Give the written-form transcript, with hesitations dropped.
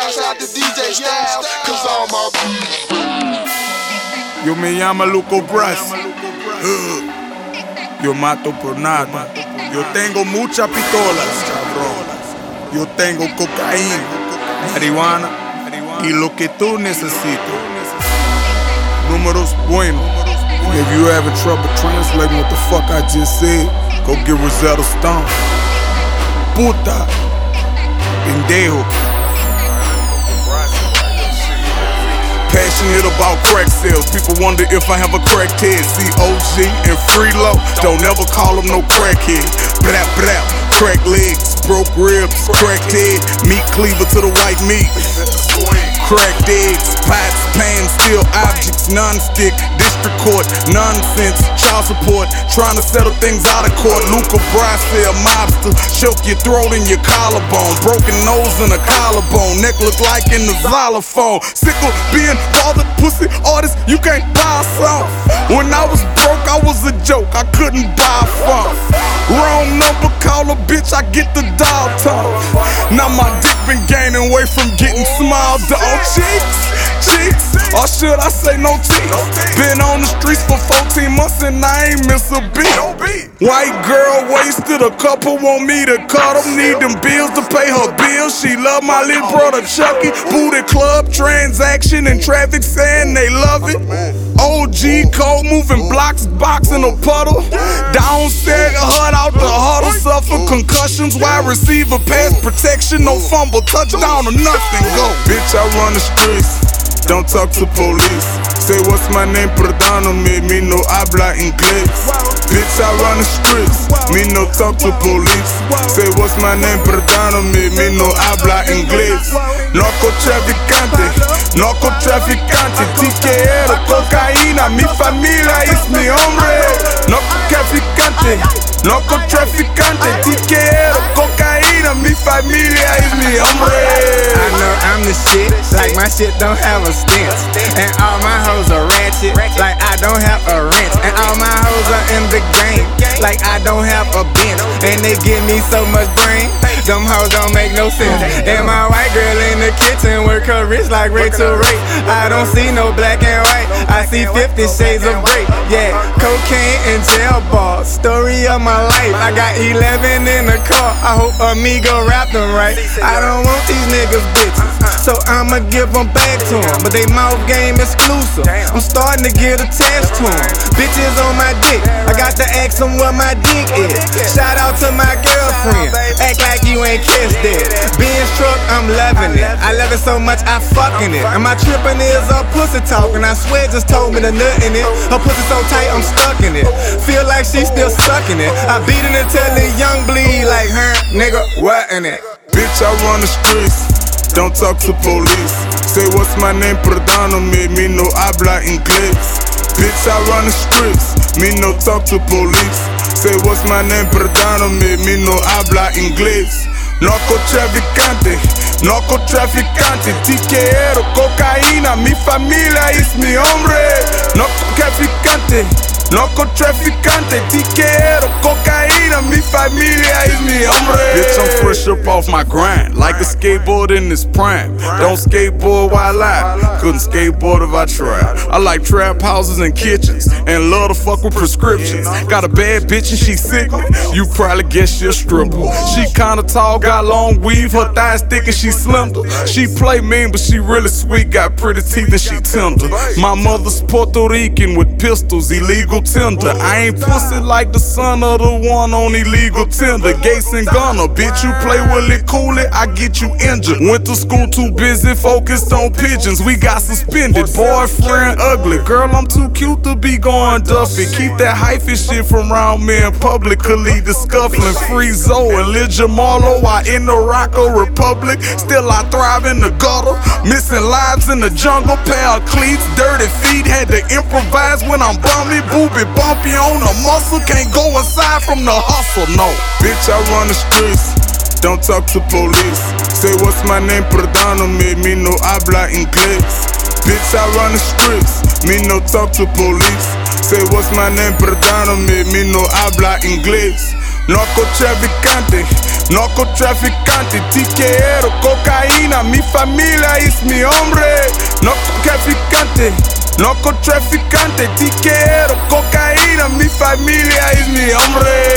Shouts out to DJ Styles, cause all my Yo me llamo Luco Brass. Yo mato por nada. Yo tengo muchas pistolas, cabrón. Yo tengo cocaína, marihuana y lo que tú necesitas. Números buenos. If you having trouble translating what the fuck I just said, go get Rosetta Stone. Puta, pendejo. Passionate about crack sales. People wonder if I have a cracked head. See OG and Freelo, don't ever call them no crackhead. Brap, brap, crack legs, broke ribs, cracked head, meat cleaver to the white meat. Cracked eggs, pots, pans, steel objects, non-stick, district court, nonsense, child support, trying to settle things out of court. Luca Brasel, mobster, choke your throat and your collarbone, broken nose and a collarbone, neck look like in the xylophone. Sick of being bothered, pussy artist, you can't buy some. When I was broke, I was a joke, I couldn't buy fun. Wrong number, call a bitch, I get the dial tone. Now my dick been gaining weight from getting smiled on. Cheeks, or should I say no teeth? Been on the streets for 14 months and I ain't miss a beat. White girl wasted, a couple want me to cut them. Need them bills to pay her bills. She love my little brother Chucky. Booty club, transaction, and traffic saying they love it. OG code moving blocks, box in a puddle. Downstairs, hut out the huddle. Suffer concussions, wide receiver, pass protection. No fumble, touchdown or nothing, go. Bitch, I run the streets, don't talk to police. Say what's my name, perdóname, me no habla inglés. Bitch, I run the streets, me no talk to police. Say what's my name, perdóname, me no habla inglés. Narcotraficante, tiquero, cocaína, mi familia es mi hombre. Narcotraficante, tiquero, cocaína, mi familia es mi hombre. I know I'm the shit, like my shit don't have a stint. And all my hoes are ratchet, like I don't have a rent. And all my hoes are in the game, like I don't have a bench. And they give me so much brain, them hoes don't make no sense. And my white girl in the kitchen work her wrist like Rachel Ray. I don't see no black and white, I see 50 shades of gray. Yeah, cocaine and jail ball, story of my life. I got 11 in the car, I hope Amigo rap them right. I don't want these niggas bitches, so I'ma give them back to them. But they mouth game exclusive, I'm starting to get attached to them. Bitches on my dick, I got to ask them what my dick is. Shout out to my girlfriend, act like you ain't kissed it. Being struck, I'm loving it, I love it so much I fucking it. And my tripping is a pussy talking, I swear just told me to nut in it. Her pussy so tight I'm stuck in it, feel like she still sucking it. I beat it until the young bleed like her, nigga, what in it? Bitch, I run the streets, don't talk to police. Say what's my name, perdóname, me no habla inglés. Bitch, I run the streets, me no talk to police. Say what's my name, perdóname, me no habla inglés. Narcotraficante, tiquero, cocaína, mi familia es mi hombre. Narcotraficante, tiquero, cocaína, mi familia es mi hombre. Bitch, I'm fresh up off my grind, like a skateboard in its prime. Don't skateboard while I couldn't skateboard if I tried. I like trap houses and kitchens, and love to fuck with prescriptions. Got a bad bitch and she sick me, you probably guess she a stripper. She kinda tall, got long weave, her thighs thick and she slender. She play mean but she really sweet, got pretty teeth and she tender. My mother's Puerto Rican with pistols, illegal tender. I ain't pussy like the son of the one on illegal tender. Gates and Gunner, bitch, you play with it, cool it, I get you injured. Went to school too busy, focused on pigeons, we got suspended. Boyfriend ugly, girl, I'm too cute to be going Duffy. Keep that hyphy shit from around me in public, could lead to scuffling. Free Zoe and Lil Jamarlo, I in the Rocco Republic. Still I thrive in the gutter, missing lives in the jungle. Pair of cleats, dirty feet, had to improvise when I'm bummy. Booby bumpy on the muscle, can't go aside from the hustle, no. Bitch, I run the streets, don't talk to police. Say what's my name, perdóname, me no habla inglés. Bitch, I run the streets, me no talk to police. Say what's my name, perdóname, me no habla inglés. Narcotraficante, narcotraficante, tiquero, cocaína, mi familia es mi hombre. Narcotraficante, narcotraficante, tiquero, cocaína, mi familia es mi hombre.